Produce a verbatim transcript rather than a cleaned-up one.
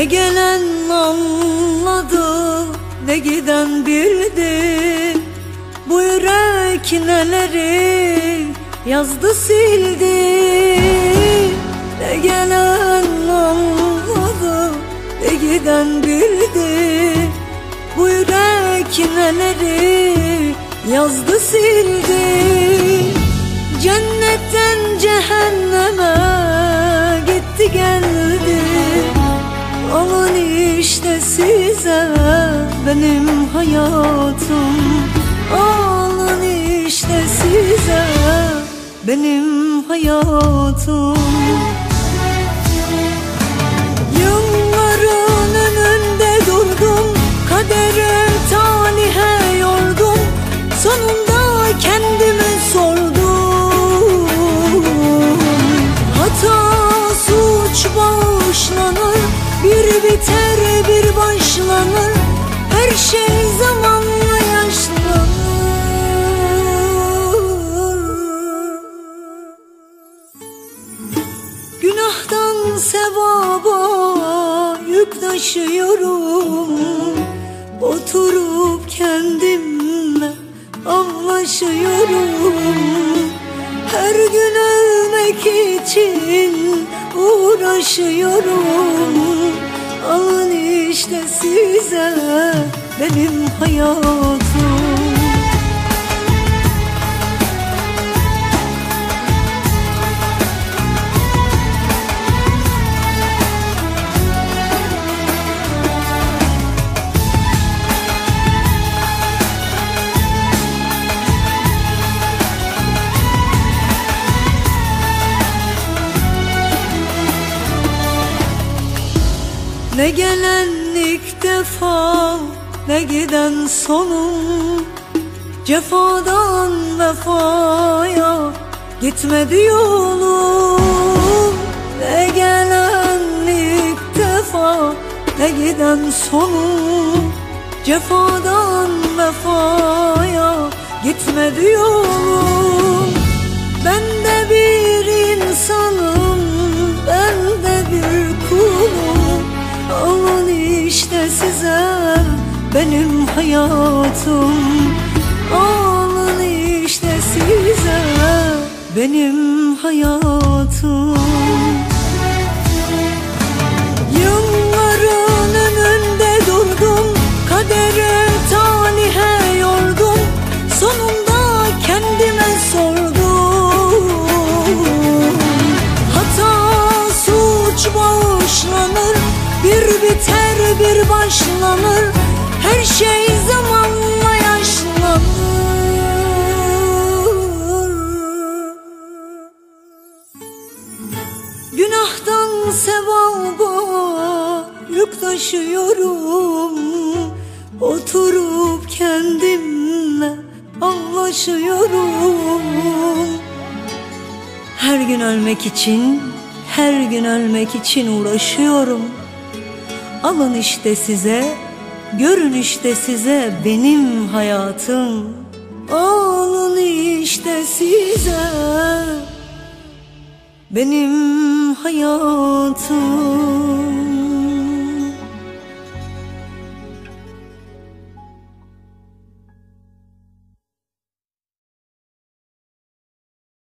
gelen anladı, ne giden bildi. Bu yürek neleri yazdı sildi. Ne gelen anladı, ne giden bildi. Bu yürek neleri yazdı sildi. Cennetten cehenneme gitti geldi. Alın işte size benim hayatım. Alın işte size benim hayatım. Yılların önünde durdum, kadere talihe yordum. Sonunda kendimi sordum. Hata suç bağışlanır, bir biter bir başlanır. Her şey zamanla yaşlanır. Günahtan sevaba yük taşıyorum. Oturup kendimle anlaşıyorum. Her gün ölmek için uğraşıyorum. Alın işte size benim hayatım. Ne gelen ilk defa, ne giden sonum. Cefadan vefaya gitmedi yolum. Ne gelen ilk defa, ne giden sonum. Cefadan vefaya gitmedi yolum. Ben de bir insanım, ben de bir kulum. Alın işte size benim hayatım. Alın işte size benim hayatım. Yılların önünde durdum, kadere talihe yordum. Sonunda kendime sordum. Hata suç bağışlanır, bir biter bir başlanır. Her şey zamanla yaşlanır. Günahtan sevaba yük taşıyorum. Oturup kendimle anlaşıyorum. Her gün ölmek için, her gün ölmek için uğraşıyorum. Alın işte size, görün işte size benim hayatım. Alın işte size benim hayatım.